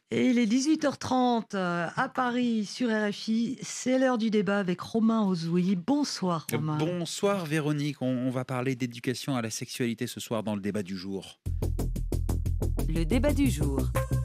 Et il est 18h30 à Paris sur RFI. C'est l'heure du débat avec Romain Ozoui. Bonsoir Romain. Bonsoir Véronique, on va parler d'éducation à la sexualité ce soir dans le débat du jour. Le débat du jour.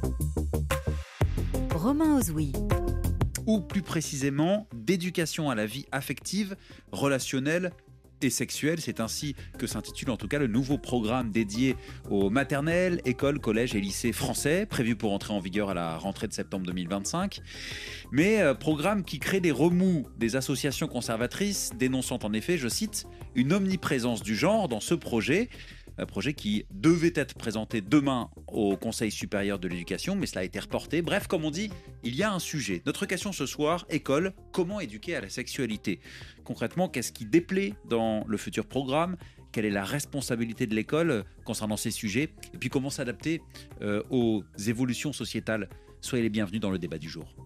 Romain Ozoui. Ou plus précisément, d'éducation à la vie affective, relationnelle et sexuelle. C'est ainsi que s'intitule en tout cas le nouveau programme dédié aux maternelles, écoles, collèges et lycées français, prévu pour entrer en vigueur à la rentrée de septembre 2025. Mais programme qui crée des remous des associations conservatrices, dénonçant en effet, je cite, une omniprésence du genre dans ce projet. Un projet qui devait être présenté demain au Conseil supérieur de l'éducation, mais cela a été reporté. Bref, comme on dit, il y a un sujet. Notre question ce soir, école, comment éduquer à la sexualité ? Concrètement, qu'est-ce qui déplaît dans le futur programme ? Quelle est la responsabilité de l'école concernant ces sujets ? Et puis comment s'adapter aux évolutions sociétales ? Soyez les bienvenus dans le débat du jour.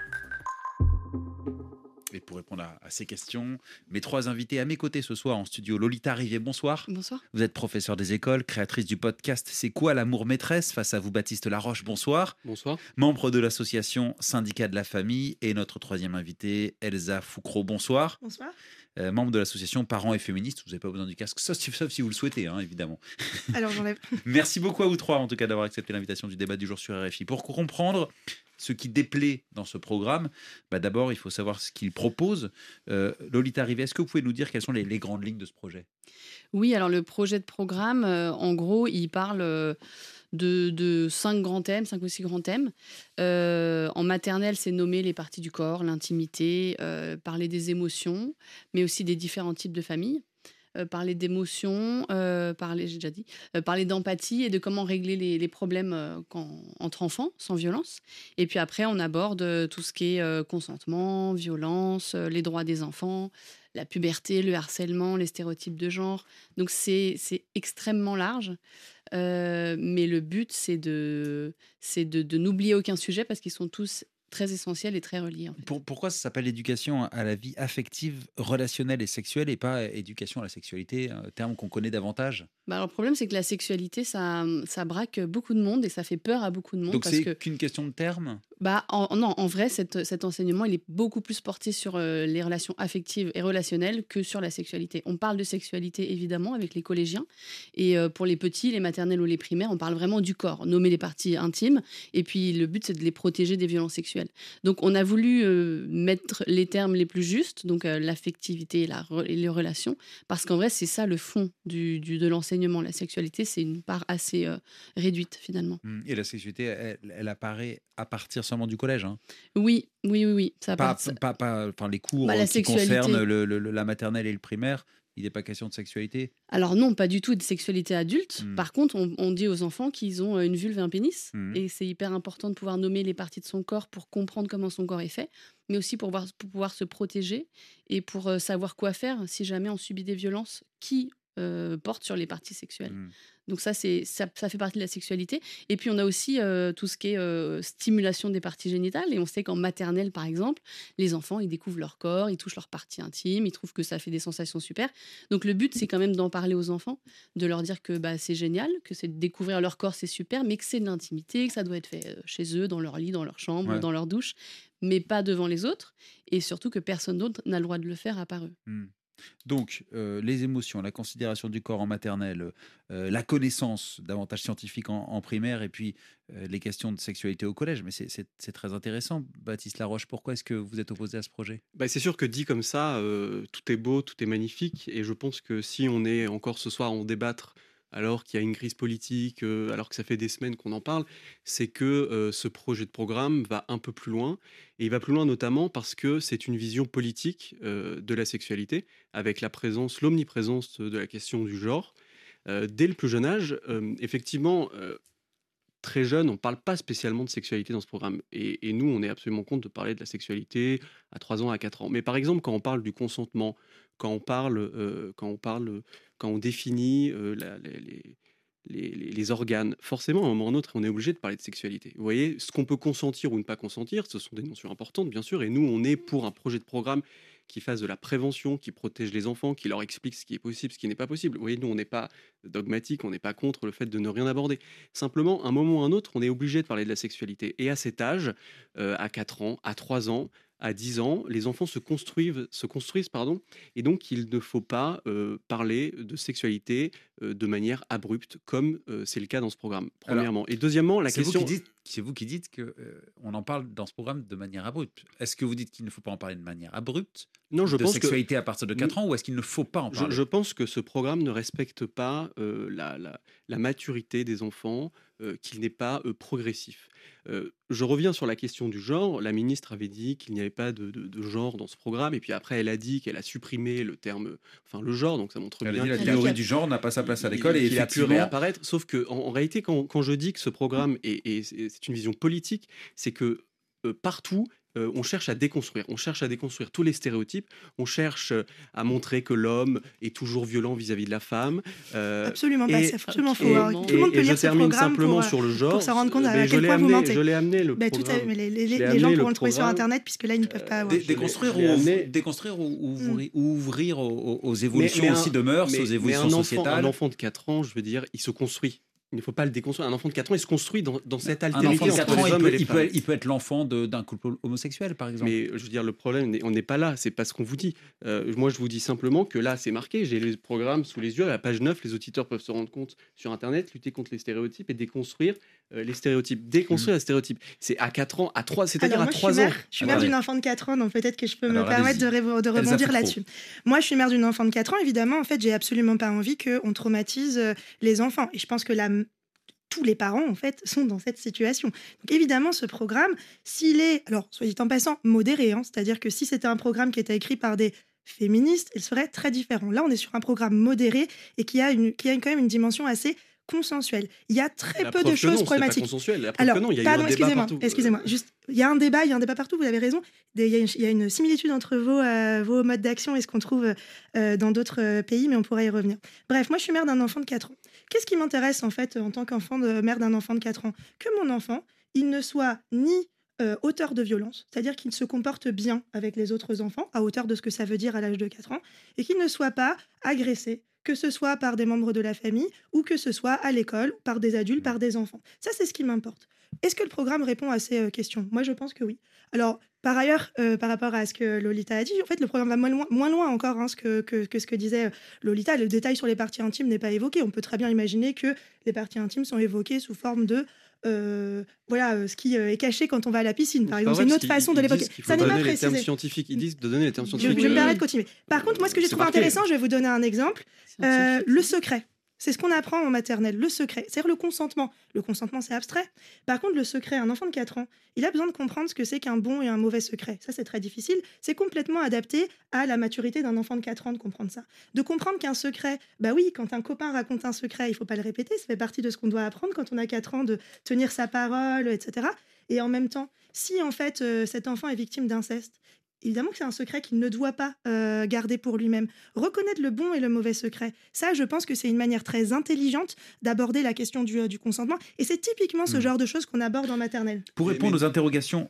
Et pour répondre à ces questions, mes trois invités à mes côtés ce soir en studio. Lolita Rivier, bonsoir. Bonsoir. Vous êtes professeur des écoles, créatrice du podcast C'est quoi l'amour maîtresse ? Face à vous, Baptiste Laroche, bonsoir. Bonsoir. Membre de l'association Syndicat de la famille. Et notre troisième invitée, Elsa Foucrault, bonsoir. Bonsoir. Membre de l'association Parents et Féministes. Vous n'avez pas besoin du casque, sauf si vous le souhaitez, évidemment. Alors j'enlève. Merci beaucoup à vous trois, en tout cas, d'avoir accepté l'invitation du débat du jour sur RFI. Pour comprendre ce qui déplaît dans ce programme, d'abord, il faut savoir ce qu'il propose. Lolita Rivet, est-ce que vous pouvez nous dire quelles sont les grandes lignes de ce projet ? Oui, alors le projet de programme, en gros, il parle de 5 grands thèmes, 5 ou 6 grands thèmes. En maternelle, c'est nommer les parties du corps, l'intimité, parler des émotions, mais aussi des différents types de familles. Parler d'émotions, parler d'empathie et de comment régler les problèmes entre enfants, sans violence. Et puis après, on aborde tout ce qui est consentement, violence, les droits des enfants, la puberté, le harcèlement, les stéréotypes de genre. Donc c'est extrêmement large. Mais le but, c'est de n'oublier aucun sujet parce qu'ils sont tous très essentiels et très reliés. En fait. Pourquoi ça s'appelle éducation à la vie affective, relationnelle et sexuelle et pas éducation à la sexualité, un terme qu'on connaît davantage ? Alors, le problème, c'est que la sexualité, ça braque beaucoup de monde et ça fait peur à beaucoup de monde. Donc c'est qu'une question de terme ? Non, en vrai, cet enseignement, il est beaucoup plus porté sur les relations affectives et relationnelles que sur la sexualité. On parle de sexualité, évidemment, avec les collégiens. Et pour les petits, les maternelles ou les primaires, on parle vraiment du corps, nommer les parties intimes. Et puis, le but, c'est de les protéger des violences sexuelles. Donc, on a voulu mettre les termes les plus justes, donc l'affectivité et les relations, parce qu'en vrai, c'est ça le fond de l'enseignement. La sexualité, c'est une part assez réduite, finalement. Et la sexualité, elle apparaît à partir seulement du collège, Oui. Ça pas les cours qui concernent la maternelle et le primaire. Il n'est pas question de sexualité ? Alors non, pas du tout de sexualité adulte. Par contre, on dit aux enfants qu'ils ont une vulve et un pénis. Et c'est hyper important de pouvoir nommer les parties de son corps pour comprendre comment son corps est fait, mais aussi pour pouvoir se protéger et pour savoir quoi faire si jamais on subit des violences qui portent sur les parties sexuelles. Donc ça fait partie de la sexualité. Et puis on a aussi tout ce qui est stimulation des parties génitales. Et on sait qu'en maternelle, par exemple, les enfants, ils découvrent leur corps, ils touchent leurs parties intimes, ils trouvent que ça fait des sensations super. Donc le but, c'est quand même d'en parler aux enfants, de leur dire que c'est génial, que c'est de découvrir leur corps, c'est super, mais que c'est de l'intimité, que ça doit être fait chez eux, dans leur lit, dans leur chambre, dans leur douche, mais pas devant les autres. Et surtout que personne d'autre n'a le droit de le faire à part eux. Donc, les émotions, la considération du corps en maternelle, la connaissance davantage scientifique en primaire et puis les questions de sexualité au collège. Mais c'est très intéressant. Baptiste Laroche, pourquoi est-ce que vous êtes opposé à ce projet ? C'est sûr que dit comme ça, tout est beau, tout est magnifique. Et je pense que si on est encore ce soir à en débattre alors qu'il y a une crise politique, alors que ça fait des semaines qu'on en parle, c'est que ce projet de programme va un peu plus loin. Et il va plus loin notamment parce que c'est une vision politique de la sexualité, avec l'omniprésence de la question du genre. Dès le plus jeune âge, effectivement, très jeune, on ne parle pas spécialement de sexualité dans ce programme. Et nous, on est absolument contre de parler de la sexualité à 3 ans, à 4 ans. Mais par exemple, quand on parle du consentement, quand on définit les organes, forcément, à un moment ou un autre, on est obligé de parler de sexualité. Vous voyez, ce qu'on peut consentir ou ne pas consentir, ce sont des notions importantes, bien sûr. Et nous, on est pour un projet de programme qui fasse de la prévention, qui protège les enfants, qui leur explique ce qui est possible, ce qui n'est pas possible. Vous voyez, nous, on n'est pas dogmatique, on n'est pas contre le fait de ne rien aborder. Simplement, à un moment ou à un autre, on est obligé de parler de la sexualité. Et à cet âge, à 4 ans, à 3 ans, à 10 ans, les enfants se construisent, et donc il ne faut pas parler de sexualité de manière abrupte, comme c'est le cas dans ce programme, premièrement. Et deuxièmement, la question... C'est vous qui dites qu'on en parle dans ce programme de manière abrupte. Est-ce que vous dites qu'il ne faut pas en parler de manière abrupte de sexualité à partir de 4 ans, ou est-ce qu'il ne faut pas en parler ? Je pense que ce programme ne respecte pas la maturité des enfants, qu'il n'est pas progressif. Je reviens sur la question du genre. La ministre avait dit qu'il n'y avait pas de genre dans ce programme, et puis après elle a dit qu'elle a supprimé le terme, le genre, donc ça montre bien que la théorie du genre n'a pas sa place à l'école, et il a pu réapparaître. Sauf que en réalité, quand je dis que ce programme c'est une vision politique, c'est que partout on cherche à déconstruire. On cherche à déconstruire tous les stéréotypes. On cherche à montrer que l'homme est toujours violent vis-à-vis de la femme. Absolument pas, c'est absolument faux. Tout le monde peut lire ce programme simplement sur le genre. Pour se rendre compte à quel point vous mentez. Je l'ai amené le programme. Tout à fait, mais les gens pourront le trouver sur Internet, puisque là, ils ne peuvent pas avoir. Déconstruire ou ouvrir aux évolutions aussi de mœurs, aux évolutions sociétales. Un enfant de 4 ans, je veux dire, il se construit. Il ne faut pas le déconstruire. Un enfant de 4 ans, il se construit dans cette altérité entre les hommes et les femmes. Il peut être l'enfant d'un couple homosexuel, par exemple. Mais je veux dire, le problème, on n'est pas là. C'est pas ce qu'on vous dit. Moi, je vous dis simplement que là, c'est marqué. J'ai les programmes sous les yeux. À la page 9, les auditeurs peuvent se rendre compte sur Internet, lutter contre les stéréotypes et déconstruire les stéréotypes. Déconstruire les stéréotypes. C'est à 4 ans, c'est-à-dire à 3 ans. Je suis mère d'une enfant de 4 ans, donc peut-être que je peux me permettre de rebondir là-dessus. Moi, je suis mère d'une enfant de 4 ans. Évidemment, en fait, j'ai absolument pas envie qu'on traumatise les enfants. Et je pense que tous les parents, en fait, sont dans cette situation. Donc, évidemment, ce programme, s'il est, alors, soit dit en passant, modéré, c'est-à-dire que si c'était un programme qui était écrit par des féministes, il serait très différent. Là, on est sur un programme modéré et qui a quand même une dimension assez consensuelle. Il y a très peu de choses problématiques. Alors, pardon, excusez-moi. Juste, il y a un débat partout, vous avez raison. Il y a une similitude entre vos modes d'action et ce qu'on trouve dans d'autres pays, mais on pourrait y revenir. Bref, moi, je suis mère d'un enfant de 4 ans. Qu'est-ce qui m'intéresse, en fait, en tant qu'enfant mère d'un enfant de 4 ans ? Que mon enfant, il ne soit ni auteur de violence, c'est-à-dire qu'il se comporte bien avec les autres enfants, à hauteur de ce que ça veut dire à l'âge de 4 ans, et qu'il ne soit pas agressé, que ce soit par des membres de la famille ou que ce soit à l'école, par des adultes, par des enfants. Ça, c'est ce qui m'importe. Est-ce que le programme répond à ces questions ? Moi, je pense que oui. Alors, par ailleurs, par rapport à ce que Lolita a dit, en fait, le programme va moins loin encore que ce que disait Lolita. Le détail sur les parties intimes n'est pas évoqué. On peut très bien imaginer que les parties intimes sont évoquées sous forme de ce qui est caché quand on va à la piscine, par exemple. C'est une autre façon de l'évoquer. Ça n'est pas précisé. Ils disent de donner les termes scientifiques. Je me permets de continuer. Par contre, moi, ce que j'ai trouvé intéressant, je vais vous donner un exemple. Le secret. C'est ce qu'on apprend en maternelle, le secret. C'est-à-dire le consentement. Le consentement, c'est abstrait. Par contre, le secret, un enfant de 4 ans, il a besoin de comprendre ce que c'est qu'un bon et un mauvais secret. Ça, c'est très difficile. C'est complètement adapté à la maturité d'un enfant de 4 ans de comprendre ça. De comprendre qu'un secret, bah oui, quand un copain raconte un secret, il ne faut pas le répéter. Ça fait partie de ce qu'on doit apprendre quand on a 4 ans, de tenir sa parole, etc. Et en même temps, si en fait cet enfant est victime d'inceste, évidemment que c'est un secret qu'il ne doit pas garder pour lui-même. Reconnaître le bon et le mauvais secret, ça, je pense que c'est une manière très intelligente d'aborder la question du consentement. Et c'est typiquement ce genre de choses qu'on aborde en maternelle. Pour répondre aux interrogations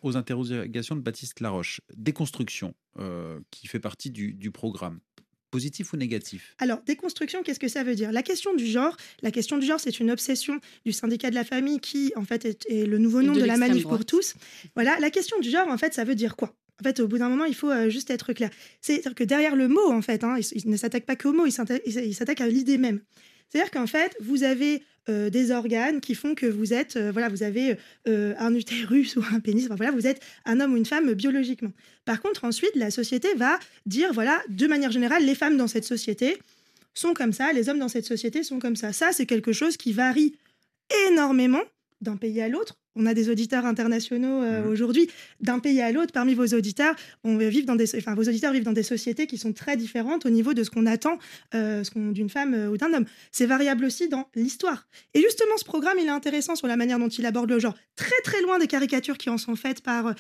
de Baptiste Laroche, déconstruction, qui fait partie du programme. Positif ou négatif ? Alors, déconstruction, qu'est-ce que ça veut dire ? La question du genre, c'est une obsession du syndicat de la famille qui, en fait, est le nouveau nom de la manif pour tous. Voilà, la question du genre, en fait, ça veut dire quoi ? En fait, au bout d'un moment, il faut juste être clair. C'est-à-dire que derrière le mot, en fait, il ne s'attaque pas qu'au mot, il s'attaque à l'idée même. C'est-à-dire qu'en fait, vous avez des organes qui font que vous êtes, vous avez un utérus ou un pénis, vous êtes un homme ou une femme biologiquement. Par contre, ensuite, la société va dire, de manière générale, les femmes dans cette société sont comme ça, les hommes dans cette société sont comme ça. Ça, c'est quelque chose qui varie énormément d'un pays à l'autre. On a des auditeurs internationaux aujourd'hui. D'un pays à l'autre, parmi vos auditeurs, vos auditeurs vivent dans des sociétés qui sont très différentes au niveau de ce qu'on attend d'une femme ou d'un homme. C'est variable aussi dans l'histoire. Et justement, ce programme, il est intéressant sur la manière dont il aborde le genre. Très, très loin des caricatures qui en sont faites par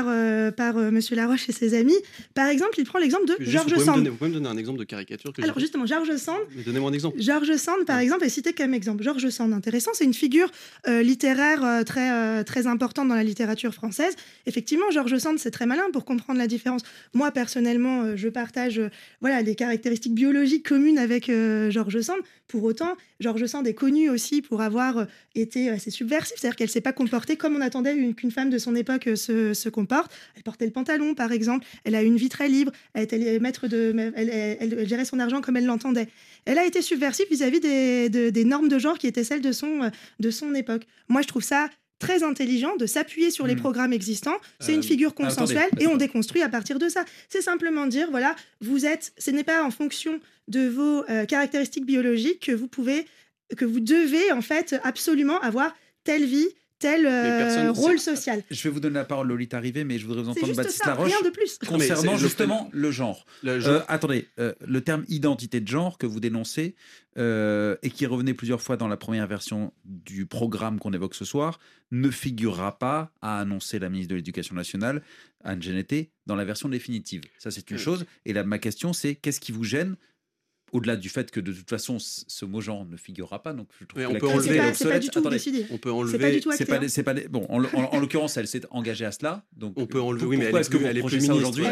Monsieur Laroche et ses amis. Par exemple, il prend l'exemple de George Sand. Vous pouvez me donner un exemple de caricature Alors justement, George Sand. Donnez-moi un exemple. George Sand, par exemple, est cité comme exemple. George Sand, intéressant, c'est une figure littéraire très très importante dans la littérature française. Effectivement, George Sand, c'est très malin pour comprendre la différence. Moi, personnellement, je partage les caractéristiques biologiques communes avec George Sand. Pour autant, George Sand est connue aussi pour avoir été assez subversive, c'est-à-dire qu'elle ne s'est pas comportée comme on attendait qu'une femme de son époque se comporte. Elle portait le pantalon, par exemple. Elle a eu une vie très libre. Elle était elle gérait son argent comme elle l'entendait. Elle a été subversive vis-à-vis des normes de genre qui étaient celles de son époque. Moi, je trouve ça très intelligent de s'appuyer sur les programmes existants. C'est une figure consensuelle et on déconstruit à partir de ça. C'est simplement dire, voilà, ce n'est pas en fonction de vos caractéristiques biologiques que vous devez en fait absolument avoir telle vie, tel rôle social. Je vais vous donner la parole, Lolita Rivet, mais je voudrais vous entendre Baptiste Laroche rien de plus. concernant justement le genre. Attendez, le terme identité de genre que vous dénoncez et qui revenait plusieurs fois dans la première version du programme qu'on évoque ce soir ne figurera pas, a annoncé la ministre de l'Éducation nationale, Anne Genetet, dans la version définitive. Ça, c'est une chose. Et là, ma question, c'est qu'est-ce qui vous gêne au-delà du fait que de toute façon ce mot genre ne figurera pas, donc je trouve on peut enlever. C'est pas du tout décidé. On peut enlever. C'est pas du tout acté. Bon, en l'occurrence, elle s'est engagée à cela. Donc on peut enlever. Oui, mais pourquoi est-ce que vous reprochez ça aujourd'hui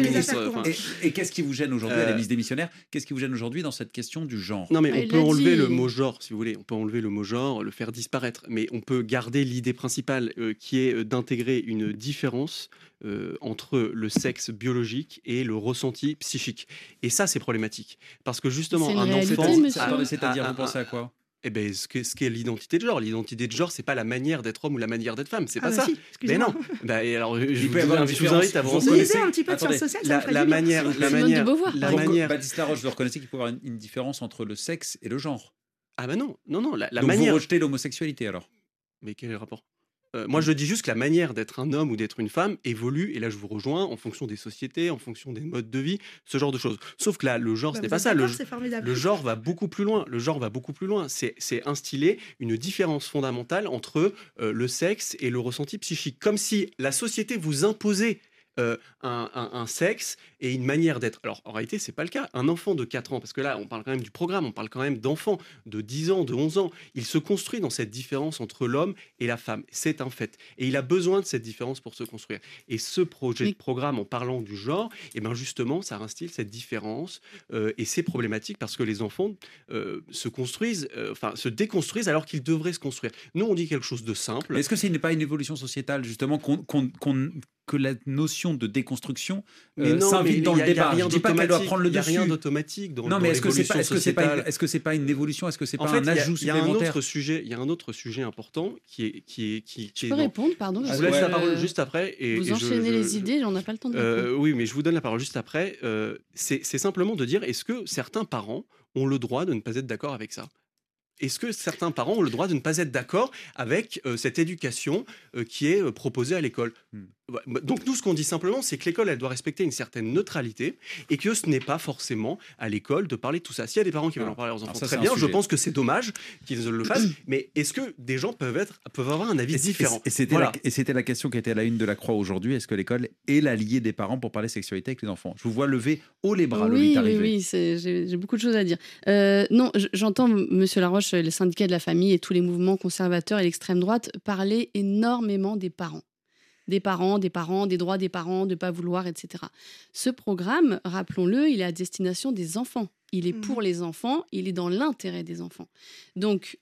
et qu'est-ce qui vous gêne aujourd'hui? Elle est ministre démissionnaire. Qu'est-ce qui vous gêne aujourd'hui dans cette question du genre? Non, mais on peut enlever le mot genre, si vous voulez. On peut enlever le mot genre, le faire disparaître, mais on peut garder l'idée principale qui est d'intégrer une différence entre le sexe biologique et le ressenti psychique. Et ça, c'est problématique. Parce que justement, un enfant... C'est-à-dire, vous pensez à quoi? Eh ben, ce qu'est l'identité de genre. L'identité de genre, c'est pas la manière d'être homme ou la manière d'être femme. C'est pas ça. Si, mais non. Et alors, je vous invite à vous renseigner un petit peu de sciences sociales. La manière. Baptiste Laroche, vous reconnaissez qu'il peut y avoir une différence entre le sexe et le genre? Ah ben non. La Donc manière. Vous rejetez l'homosexualité alors? Mais quel est le rapport? Moi, je dis juste que la manière d'être un homme ou d'être une femme évolue, et là, je vous rejoins, en fonction des sociétés, en fonction des modes de vie, ce genre de choses. Sauf que là, le genre, ce n'est pas ça. Le genre va beaucoup plus loin. C'est instiller une différence fondamentale entre le sexe et le ressenti psychique. Comme si la société vous imposait un sexe et une manière d'être. Alors, en réalité, c'est pas le cas. Un enfant de 4 ans, parce que là, on parle quand même du programme, on parle quand même d'enfants de 10 ans, de 11 ans. Il se construit dans cette différence entre l'homme et la femme. C'est un fait. Et il a besoin de cette différence pour se construire. Et ce projet de programme, en parlant du genre, eh ben justement, ça instille cette différence. Et c'est problématique parce que les enfants se déconstruisent alors qu'ils devraient se construire. Nous, on dit quelque chose de simple. Est-ce que ce n'est pas une évolution sociétale, justement, que la notion de déconstruction s'invite dans le débat? Je ne dis pas qu'elle doit prendre le dessus. Il n'y a rien d'automatique dans l'évolution sociétale. Est-ce que c'est pas une évolution? Est-ce que c'est pas un ajout supplémentaire? Il y a un autre sujet important qui Je peux répondre, pardon. Je vous laisse la parole juste après. Vous enchaînez les idées, on n'a pas le temps de répondre. Oui, mais je vous donne la parole juste après. C'est simplement de dire, est-ce que certains parents ont le droit de ne pas être d'accord avec ça? Est-ce que certains parents ont le droit de ne pas être d'accord avec cette éducation qui est proposée à l'école? Donc nous, ce qu'on dit simplement, c'est que l'école, elle doit respecter une certaine neutralité et que ce n'est pas forcément à l'école de parler de tout ça. S'il y a des parents qui veulent en parler à leurs enfants, très bien, je pense que c'est dommage qu'ils le fassent, mais est-ce que des gens peuvent avoir un avis différent? Et c'était la question qui était à la une de la Croix aujourd'hui. Est-ce que l'école est l'allié des parents pour parler sexualité avec les enfants? Je vous vois lever haut les bras, Lolita Rivet. Oui, j'ai beaucoup de choses à dire. Non, j'entends Monsieur Laroche, les syndicats de la famille et tous les mouvements conservateurs et l'extrême droite parler énormément des parents. Des droits des parents, de ne pas vouloir, etc. Ce programme, rappelons-le, il est à destination des enfants. Il est pour les enfants, il est dans l'intérêt des enfants. Donc,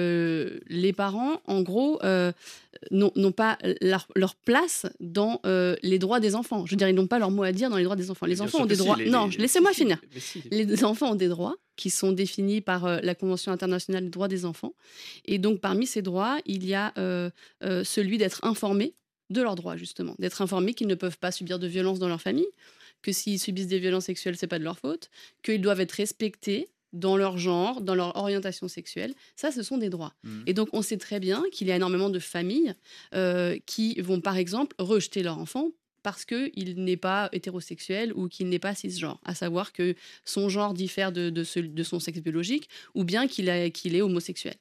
les parents, en gros, n'ont pas leur place dans les droits des enfants. Je veux dire, ils n'ont pas leur mot à dire dans les droits des enfants. Les enfants ont des droits... Non, laissez-moi finir. Les enfants ont des droits qui sont définis par la Convention internationale des droits des enfants. Et donc, parmi ces droits, il y a celui d'être informés de leurs droits, justement. D'être informés qu'ils ne peuvent pas subir de violence dans leur famille, que s'ils subissent des violences sexuelles, c'est pas de leur faute, qu'ils doivent être respectés dans leur genre, dans leur orientation sexuelle. Ça, ce sont des droits. Et donc, on sait très bien qu'il y a énormément de familles qui vont, par exemple, rejeter leur enfant parce qu'il n'est pas hétérosexuel ou qu'il n'est pas cisgenre, à savoir que son genre diffère de son sexe biologique ou bien qu'il est homosexuel.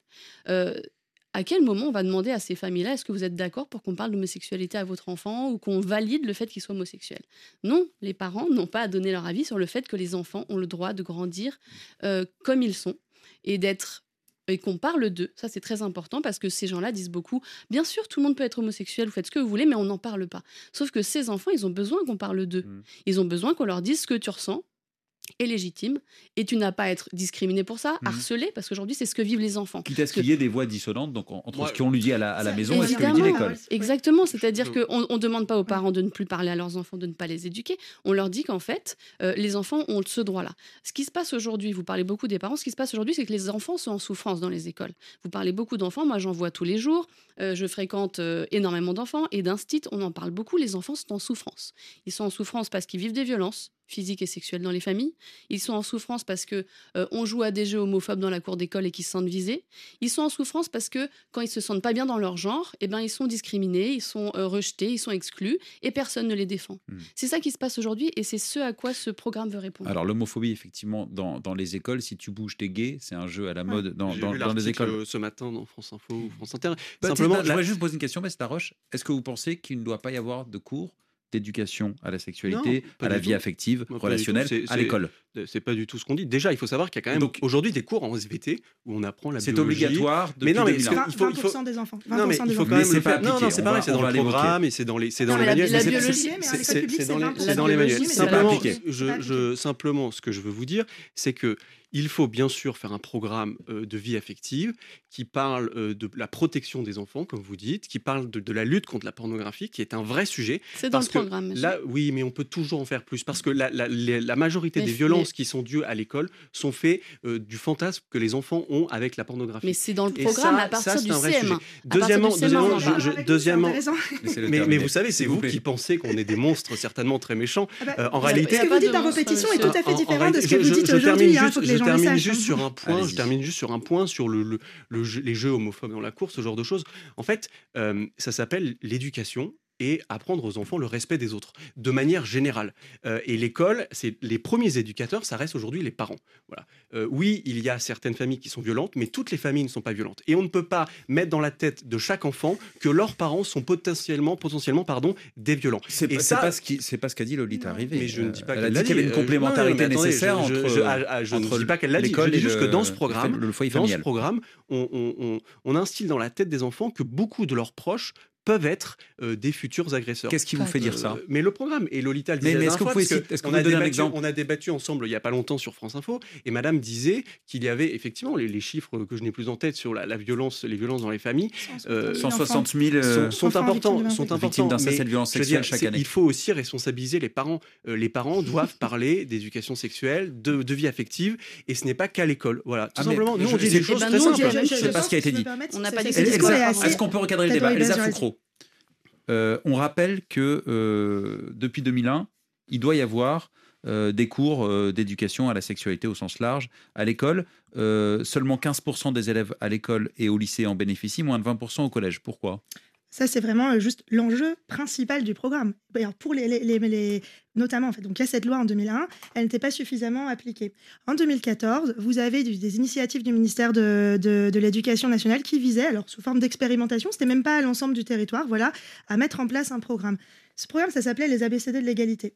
À quel moment on va demander à ces familles-là, est-ce que vous êtes d'accord pour qu'on parle d'homosexualité à votre enfant ou qu'on valide le fait qu'il soit homosexuel? Non, les parents n'ont pas à donner leur avis sur le fait que les enfants ont le droit de grandir comme ils sont et d'être et qu'on parle d'eux. Ça, c'est très important parce que ces gens-là disent beaucoup, bien sûr, tout le monde peut être homosexuel, vous faites ce que vous voulez, mais on n'en parle pas. Sauf que ces enfants, ils ont besoin qu'on parle d'eux. Ils ont besoin qu'on leur dise ce que tu ressens est légitime et tu n'as pas à être discriminé pour ça, harcelé, parce qu'aujourd'hui, c'est ce que vivent les enfants. Quitte à ce qu'il y ait des voix dissonantes donc, entre ce qu'on lui dit à la maison et ce que lui Évidemment, dit l'école. Exactement, c'est-à-dire qu'on ne demande pas aux parents de ne plus parler à leurs enfants, de ne pas les éduquer. On leur dit qu'en fait, les enfants ont ce droit-là. Ce qui se passe aujourd'hui, vous parlez beaucoup des parents, ce qui se passe aujourd'hui, c'est que les enfants sont en souffrance dans les écoles. Vous parlez beaucoup d'enfants, moi j'en vois tous les jours, je fréquente énormément d'enfants et d'instits, on en parle beaucoup, les enfants sont en souffrance. Ils sont en souffrance parce qu'ils vivent des violences physiques et sexuelles dans les familles. Ils sont en souffrance parce que on joue à des jeux homophobes dans la cour d'école et qu'ils se sentent visés. Ils sont en souffrance parce que quand ils se sentent pas bien dans leur genre, eh ben ils sont discriminés, ils sont rejetés, ils sont exclus et personne ne les défend. C'est ça qui se passe aujourd'hui et c'est ce à quoi ce programme veut répondre. Alors l'homophobie, effectivement, dans les écoles, si tu bouges, t'es gay, c'est un jeu à la mode dans les écoles. Ce matin dans France Info ou France Inter. Simplement, je voudrais juste poser une question, Bastien Roche. Est-ce que vous pensez qu'il ne doit pas y avoir de cours d'éducation à la sexualité, à la vie affective, relationnelle, à l'école? C'est pas du tout ce qu'on dit. Déjà, il faut savoir qu'il y a quand même aujourd'hui des cours en SVT où on apprend la biologie. C'est obligatoire depuis mais non, mais 2001. 20% des enfants. Non, mais il faut quand même le faire. Non, c'est pareil, c'est dans le programme et c'est dans les manuels. La biologie, c'est dans les manuels. Simplement, ce que je veux vous dire, c'est que il faut bien sûr faire un programme de vie affective qui parle de la protection des enfants, comme vous dites, qui parle de la lutte contre la pornographie, qui est un vrai sujet. C'est dans le programme. Là, oui, mais on peut toujours en faire plus parce que la majorité des violences qui sont dues à l'école sont faites du fantasme que les enfants ont avec la pornographie. Mais c'est dans le programme à partir du CM. Deuxièmement, mais vous savez, c'est vous qui pensez qu'on est des monstres certainement très méchants. En réalité, ce que vous dites dans vos pétitions est tout à fait différent de ce que vous dites aujourd'hui. Je termine juste sur un point sur les jeux homophobes dans la cour, ce genre de choses. En fait, ça s'appelle l'éducation et apprendre aux enfants le respect des autres, de manière générale. Et l'école, c'est les premiers éducateurs, ça reste aujourd'hui les parents. Voilà. Oui, il y a certaines familles qui sont violentes, mais toutes les familles ne sont pas violentes. Et on ne peut pas mettre dans la tête de chaque enfant que leurs parents sont potentiellement des violents. C'est pas ce qu'a dit Lolita Rivet. Mais je ne dis pas qu'elle a dit qu'il y avait une complémentarité nécessaire entre je ne dis pas qu'elle l'a dit. Je dis juste que dans ce programme, on instille dans la tête des enfants que beaucoup de leurs proches peuvent être des futurs agresseurs. Qu'est-ce qui vous fait dire ça? Mais le programme, et Lolita le disait mais est-ce que vous pouvez donner un exemple? On a débattu ensemble il n'y a pas longtemps sur France Info, et madame disait qu'il y avait effectivement les chiffres que je n'ai plus en tête sur les violences dans les familles. 160 000 sont importants. Victimes d'inceste et de violences sexuelles chaque année. Il faut aussi responsabiliser les parents. Les parents doivent parler d'éducation sexuelle, de vie affective, et ce n'est pas qu'à l'école. Voilà, tout simplement. Nous, on dit des choses très simples. Je ne sais pas ce qui a été dit. On n'a pas dit Est-ce qu'on peut recadrer le débat? Elsa Foucault. On rappelle que depuis 2001, il doit y avoir des cours d'éducation à la sexualité au sens large à l'école. Seulement 15% des élèves à l'école et au lycée en bénéficient, moins de 20% au collège. Pourquoi ? Ça, c'est vraiment juste l'enjeu principal du programme. Alors pour notamment, en fait, donc il y a cette loi en 2001, elle n'était pas suffisamment appliquée. En 2014, vous avez des initiatives du ministère de l'Éducation nationale qui visaient, alors sous forme d'expérimentation, c'était même pas à l'ensemble du territoire, voilà, à mettre en place un programme. Ce programme, ça s'appelait les ABCD de l'égalité.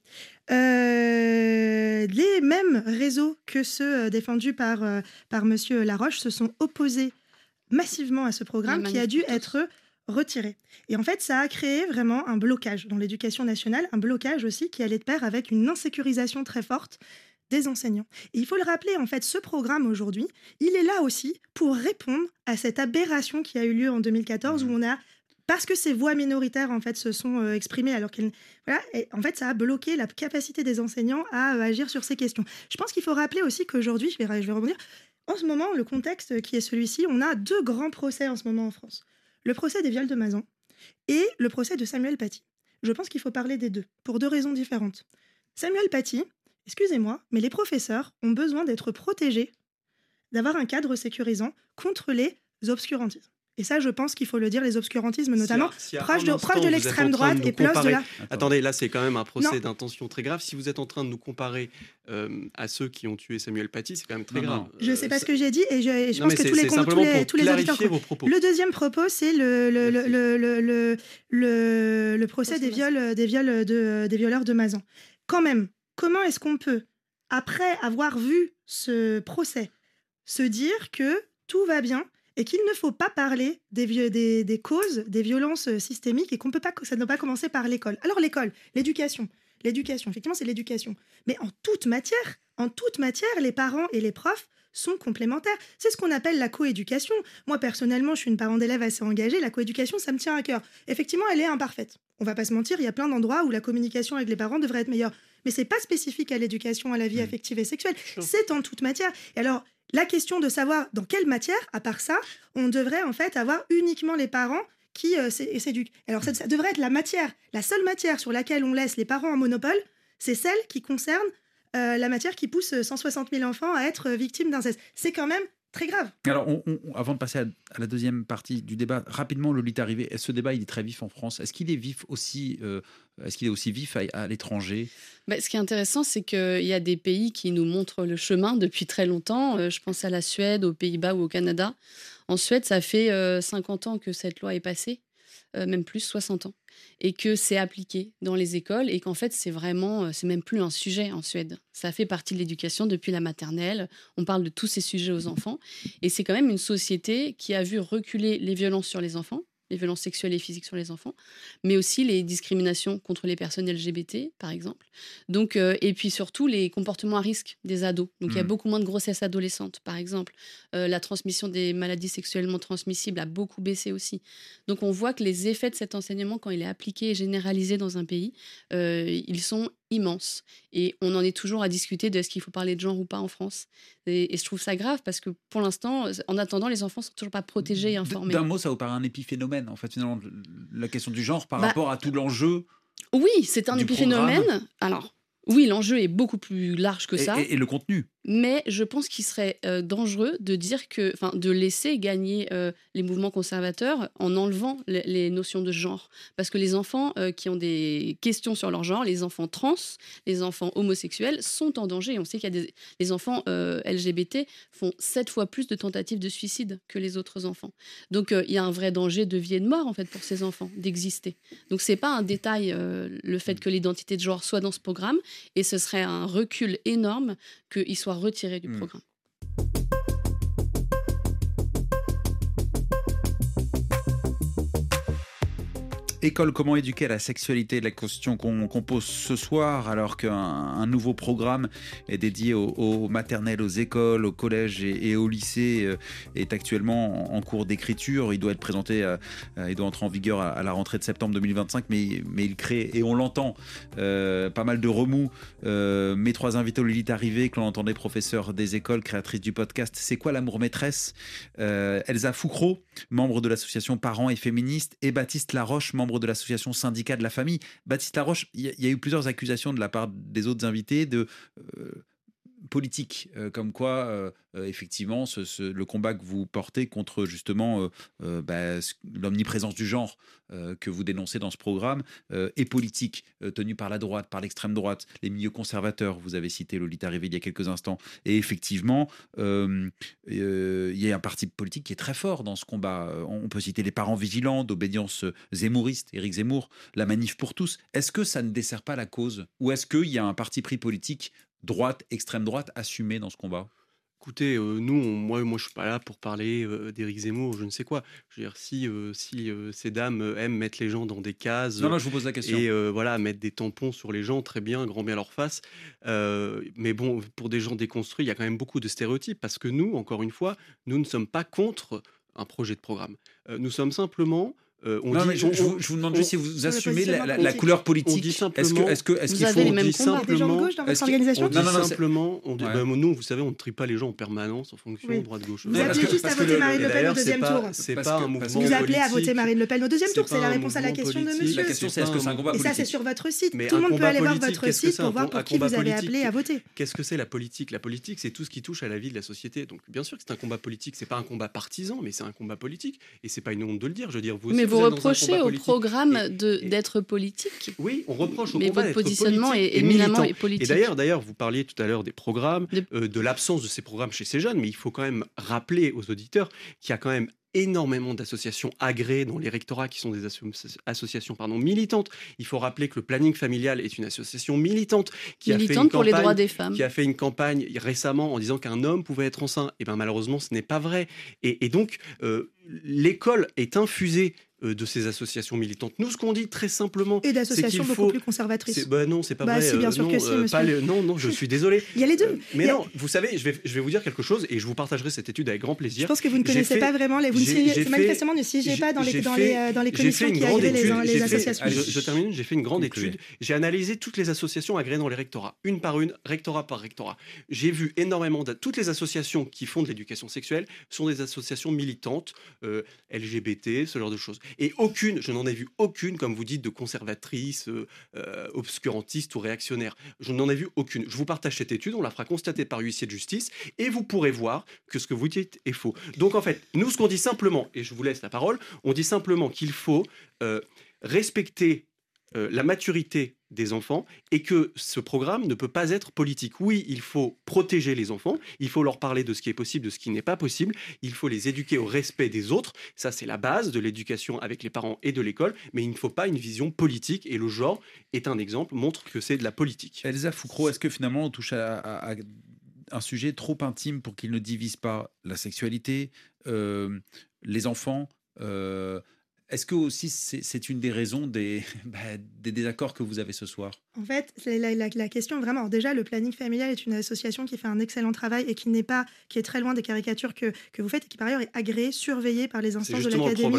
Les mêmes réseaux que ceux défendus par Monsieur Laroche se sont opposés massivement à ce programme qui a dû être retiré. Et en fait, ça a créé vraiment un blocage dans l'éducation nationale, un blocage aussi qui allait de pair avec une insécurisation très forte des enseignants. Et il faut le rappeler, en fait, ce programme aujourd'hui, il est là aussi pour répondre à cette aberration qui a eu lieu en 2014 où on a, parce que ces voix minoritaires en fait se sont exprimées alors qu'elles, voilà, et en fait ça a bloqué la capacité des enseignants à agir sur ces questions. Je pense qu'il faut rappeler aussi qu'aujourd'hui, je vais rebondir, en ce moment, le contexte qui est celui-ci, on a 2 grands procès en ce moment en France. Le procès des viols de Mazan et le procès de Samuel Paty. Je pense qu'il faut parler des deux, pour 2 raisons différentes. Samuel Paty, excusez-moi, mais les professeurs ont besoin d'être protégés, d'avoir un cadre sécurisant contre les obscurantismes. Et ça, je pense qu'il faut le dire, les obscurantismes, notamment proches de l'extrême droite et proches de la... Attendez, là, c'est quand même un procès d'intention très grave. Si vous êtes en train de nous comparer à ceux qui ont tué Samuel Paty, c'est quand même très grave. Je ne sais pas ce que j'ai dit et je pense que tous les auditeurs... Le deuxième propos, c'est le procès des violeurs de Mazan. Quand même, comment est-ce qu'on peut, après avoir vu ce procès, se dire que tout va bien et qu'il ne faut pas parler des causes des violences systémiques et ça ne doit pas commencer par l'école. Alors l'école, l'éducation, effectivement c'est l'éducation. Mais en toute matière, les parents et les profs sont complémentaires. C'est ce qu'on appelle la coéducation. Moi, personnellement, je suis une parent d'élèves assez engagée. La coéducation, ça me tient à cœur. Effectivement, elle est imparfaite. On va pas se mentir, il y a plein d'endroits où la communication avec les parents devrait être meilleure. Mais c'est pas spécifique à l'éducation, à la vie affective et sexuelle. C'est en toute matière. Et alors, la question de savoir dans quelle matière, à part ça, on devrait en fait avoir uniquement les parents qui s'éduquent. Alors, ça devrait être la seule matière sur laquelle on laisse les parents en monopole, c'est celle qui concerne la matière qui pousse 160 000 enfants à être victimes d'inceste. C'est quand même très grave. Alors, avant de passer à la deuxième partie du débat, rapidement, Lolita Rivet, ce débat, il est très vif en France. Est-ce qu'il est vif aussi, vif à l'étranger ? Ce qui est intéressant, c'est qu'il y a des pays qui nous montrent le chemin depuis très longtemps. Je pense à la Suède, aux Pays-Bas ou au Canada. En Suède, ça fait 50 ans que cette loi est passée, même plus, 60 ans. Et que c'est appliqué dans les écoles et qu'en fait, c'est même plus un sujet en Suède. Ça fait partie de l'éducation depuis la maternelle. On parle de tous ces sujets aux enfants. Et c'est quand même une société qui a vu reculer les violences sur les enfants, les violences sexuelles et physiques sur les enfants, mais aussi les discriminations contre les personnes LGBT, par exemple. Donc, et puis surtout, les comportements à risque des ados. Donc, il y a beaucoup moins de grossesses adolescentes, par exemple. La transmission des maladies sexuellement transmissibles a beaucoup baissé aussi. Donc, on voit que les effets de cet enseignement, quand il est appliqué et généralisé dans un pays, ils sont immenses. Et on en est toujours à discuter de est-ce qu'il faut parler de genre ou pas en France. Et je trouve ça grave parce que pour l'instant, en attendant, les enfants ne sont toujours pas protégés et informés. D'un mot, ça vous paraît un épiphénomène, en fait, finalement, la question du genre par rapport à tout l'enjeu. Oui, c'est un épiphénomène. Alors, oui, l'enjeu est beaucoup plus large que ça. Et le contenu. Mais je pense qu'il serait dangereux de laisser gagner les mouvements conservateurs en enlevant les notions de genre. Parce que les enfants qui ont des questions sur leur genre, les enfants trans, les enfants homosexuels sont en danger. On sait qu'il y a les enfants LGBT font 7 fois plus de tentatives de suicide que les autres enfants. Donc il y a un vrai danger de vie et de mort en fait pour ces enfants d'exister. Donc c'est pas un détail le fait que l'identité de genre soit dans ce programme et ce serait un recul énorme qu'il soit retiré du programme. École, comment éduquer à la sexualité, la question qu'on pose ce soir, alors qu'un nouveau programme est dédié aux maternelles, aux écoles, aux collèges et aux lycées est actuellement en cours d'écriture. Il doit être présenté, il doit entrer en vigueur à la rentrée de septembre 2025, mais il crée, et on l'entend, pas mal de remous. Mes trois invités, Lolita Rivet, que l'on entendait, professeure des écoles, créatrice du podcast C'est quoi l'amour maîtresse, Elsa Foucreau, membre de l'association Parents et Féministes, et Baptiste Laroche, membre de l'association Syndicat de la famille. Baptiste Laroche, il y a eu plusieurs accusations de la part des autres invités de politique, comme quoi effectivement le combat que vous portez contre justement l'omniprésence du genre que vous dénoncez dans ce programme est politique, tenu par la droite, par l'extrême droite, les milieux conservateurs. Vous avez cité Lolita Rivet il y a quelques instants, et effectivement il y a un parti politique qui est très fort dans ce combat. On peut citer les Parents vigilants, d'obédience zémouriste, Éric Zemmour, la Manif pour tous. Est-ce que ça ne dessert pas la cause, ou est-ce qu'il y a un parti pris politique droite, extrême droite, assumée dans ce combat? Écoutez, moi je suis pas là pour parler d'Éric Zemmour, je ne sais quoi. Je veux dire, si ces dames aiment mettre les gens dans des cases, non, je vous pose la question. Et mettre des tampons sur les gens, très bien, grand bien leur face. Mais bon, pour des gens déconstruits, il y a quand même beaucoup de stéréotypes, parce que nous, encore une fois, nous ne sommes pas contre un projet de programme. Nous sommes simplement je vous demande juste si vous assumez la couleur politique. Est-ce qu'il faut les mêmes combats des gens de gauche dans votre organisation? Nous, vous savez, on ne trie pas les gens en permanence en fonction droite-gauche. Vous appelez juste à voter Marine Le Pen au deuxième tour. C'est pas un mouvement. Vous appelez à voter Marine Le Pen au deuxième tour. C'est la réponse à la question de monsieur. La question, c'est est-ce que c'est un combat politique? Et ça, c'est sur votre site. Tout le monde peut aller voir votre site pour voir pour qui vous avez appelé à voter. Qu'est-ce que c'est la politique? La politique, c'est tout ce qui touche à la vie de la société. Donc, bien sûr que c'est un combat politique. C'est pas un combat partisan, mais c'est un combat politique. Et c'est pas une honte de le dire. Je veux dire, mais vous reprochez au programme d'être politique. Oui, on reproche au mais combat votre d'être positionnement politique est éminemment politique. Et d'ailleurs, vous parliez tout à l'heure des programmes, de l'absence de ces programmes chez ces jeunes, mais il faut quand même rappeler aux auditeurs qu'il y a quand même énormément d'associations agréées dans les rectorats qui sont des associations militantes. Il faut rappeler que le planning familial est une association militante qui a fait une pour les droits des femmes. Qui a fait une campagne récemment en disant qu'un homme pouvait être enceint. Et bien malheureusement, ce n'est pas vrai. Et donc, l'école est infusée de ces associations militantes. Nous, ce qu'on dit très simplement, et d'associations beaucoup plus conservatrices. Non, c'est pas vrai. Si, bien sûr non, que si, monsieur. Non, je suis désolé. Il y a les deux. Non, vous savez, je vais vous dire quelque chose et je vous partagerai cette étude avec grand plaisir. Je pense que vous ne connaissez pas vraiment manifestement ne siégez pas dans les commissions qui agréent les associations. Je termine. J'ai fait une grande étude. J'ai analysé toutes les associations agréées dans les rectorats, une par une, rectorat par rectorat. J'ai vu énormément toutes les associations qui font de l'éducation sexuelle sont des associations militantes, LGBT, ce genre de choses. Et je n'en ai vu aucune, comme vous dites, de conservatrice, obscurantiste ou réactionnaire. Je n'en ai vu aucune. Je vous partage cette étude, on la fera constater par huissier de justice, et vous pourrez voir que ce que vous dites est faux. Donc en fait, nous, ce qu'on dit simplement, et je vous laisse la parole, on dit simplement qu'il faut respecter la maturité des enfants et que ce programme ne peut pas être politique. Oui, il faut protéger les enfants, il faut leur parler de ce qui est possible, de ce qui n'est pas possible, il faut les éduquer au respect des autres, ça c'est la base de l'éducation avec les parents et de l'école, mais il ne faut pas une vision politique et le genre est un exemple, montre que c'est de la politique. Elsa Foucault, est-ce que finalement on touche à un sujet trop intime pour qu'il ne divise pas la sexualité, les enfants est-ce que aussi c'est une des raisons des désaccords que vous avez ce soir? En fait, c'est la question vraiment. Alors déjà, le planning familial est une association qui fait un excellent travail et qui est très loin des caricatures que vous faites et qui par ailleurs est agréée, surveillée par les instances de l'académie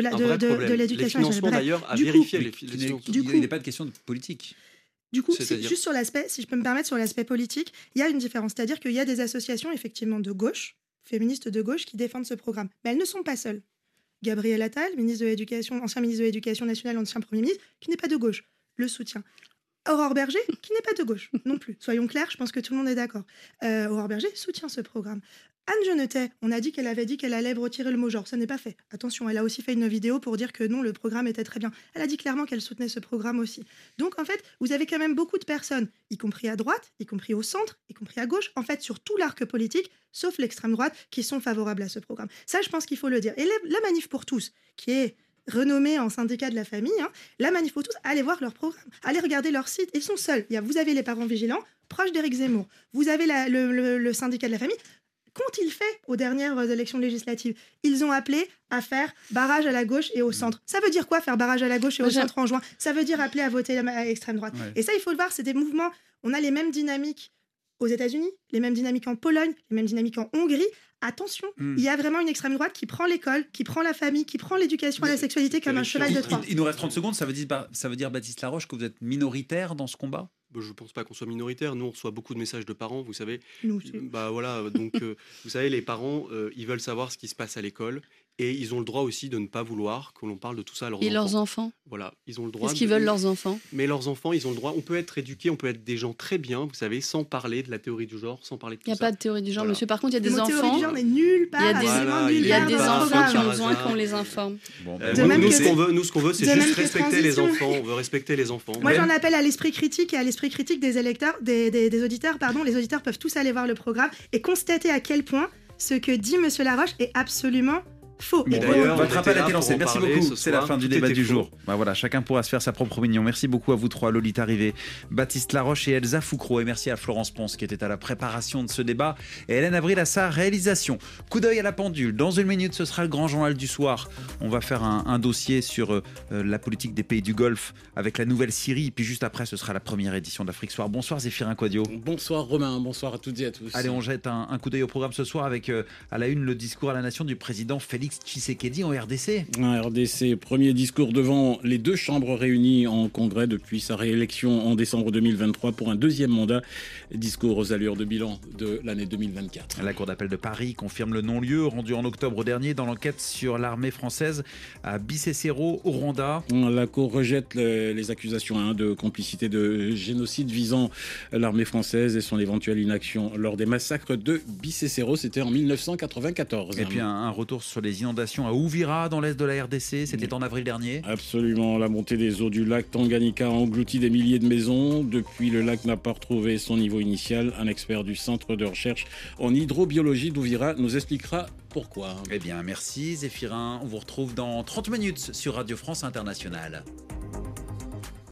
de l'éducation. Les financements d'ailleurs à vérifier les financements. Il n'est pas de question de politique. Du coup, juste sur l'aspect, si je peux me permettre, sur l'aspect politique, il y a une différence. C'est-à-dire qu'il y a des associations effectivement de gauche, féministes de gauche, qui défendent ce programme. Mais elles ne sont pas seules. Gabriel Attal, ministre de l'Éducation, ancien ministre de l'Éducation nationale, ancien Premier ministre, qui n'est pas de gauche, le soutient. Aurore Berger, qui n'est pas de gauche non plus. Soyons clairs, je pense que tout le monde est d'accord. Aurore Berger soutient ce programme. Anne Genetet, on a dit qu'elle avait dit qu'elle allait retirer le mot genre. Ça n'est pas fait. Attention, elle a aussi fait une vidéo pour dire que non, le programme était très bien. Elle a dit clairement qu'elle soutenait ce programme aussi. Donc en fait, vous avez quand même beaucoup de personnes, y compris à droite, y compris au centre, y compris à gauche, en fait sur tout l'arc politique, sauf l'extrême droite, qui sont favorables à ce programme. Ça, je pense qu'il faut le dire. Et la Manif pour tous, qui est renommée en syndicat de la famille, la Manif pour tous, allez voir leur programme, allez regarder leur site. Ils sont seuls. Vous avez les parents vigilants, proches d'Éric Zemmour. Vous avez le syndicat de la famille. Qu'ont-ils fait aux dernières élections législatives? Ils ont appelé à faire barrage à la gauche et au centre. Ça veut dire quoi, faire barrage à la gauche et au centre en juin? Ça veut dire appeler à voter à l'extrême droite. Ouais. Et ça, il faut le voir, c'est des mouvements. On a les mêmes dynamiques aux États-Unis, les mêmes dynamiques en Pologne, les mêmes dynamiques en Hongrie. Attention, il y a vraiment une extrême droite qui prend l'école, qui prend la famille, qui prend l'éducation à la sexualité comme un cheval de Troie. Il nous reste 30 secondes, ça veut dire Baptiste Laroche, que vous êtes minoritaire dans ce combat? Je ne pense pas qu'on soit minoritaire. Nous, on reçoit beaucoup de messages de parents, vous savez. Nous aussi. Donc, vous savez, les parents, ils veulent savoir ce qui se passe à l'école. Et ils ont le droit aussi de ne pas vouloir que l'on parle de tout ça à leurs enfants. Et leurs enfants? Voilà, ils ont le droit. Qu'est-ce qu'ils veulent, leurs enfants? Mais leurs enfants, ils ont le droit. On peut être éduqués, on peut être des gens très bien, vous savez, sans parler de la théorie du genre, sans parler de tout ça. Il n'y a pas de théorie du genre, monsieur. Par contre, il y a des enfants. La théorie du genre n'est nulle part. Il y a des enfants qui ont besoin qu'on les informe. Nous, ce qu'on veut, c'est juste respecter les enfants. On veut respecter les enfants. Moi, j'en appelle à l'esprit critique et à l'esprit critique des électeurs, des auditeurs. Les auditeurs peuvent tous aller voir le programme et constater à quel point ce que dit monsieur Laroche est absolument faux. Votre appel a été lancé. Merci beaucoup. C'est la fin du débat du jour. Voilà, chacun pourra se faire sa propre opinion. Merci beaucoup à vous trois, Lolita Rivet, Baptiste Laroche et Elsa Foucault. Et merci à Florence Ponce qui était à la préparation de ce débat et Hélène Avril à sa réalisation. Coup d'œil à la pendule. Dans une minute, ce sera le grand journal du soir. On va faire un dossier sur la politique des pays du Golfe avec la nouvelle Syrie. Et puis juste après, ce sera la première édition d'Afrique Soir. Bonsoir Zéphirin Quadio. Bonsoir Romain, bonsoir à toutes et à tous. Allez, on jette un coup d'œil au programme ce soir avec à la une le discours à la nation du président Félix Tshisekedi en RDC. En RDC, premier discours devant les deux chambres réunies en congrès depuis sa réélection en décembre 2023 pour un deuxième mandat. Discours aux allures de bilan de l'année 2024. La Cour d'appel de Paris confirme le non-lieu rendu en octobre dernier dans l'enquête sur l'armée française à Bicécero au Rwanda. La Cour rejette les accusations de complicité de génocide visant l'armée française et son éventuelle inaction lors des massacres de Bicécero. C'était en 1994. Et puis un retour sur les les inondations à Uvira, dans l'est de la RDC. C'était en avril dernier. Absolument. La montée des eaux du lac Tanganyika a englouti des milliers de maisons. Depuis, le lac n'a pas retrouvé son niveau initial. Un expert du Centre de recherche en hydrobiologie d'Uvira nous expliquera pourquoi. Eh bien, merci Zéphirin. On vous retrouve dans 30 minutes sur Radio France Internationale.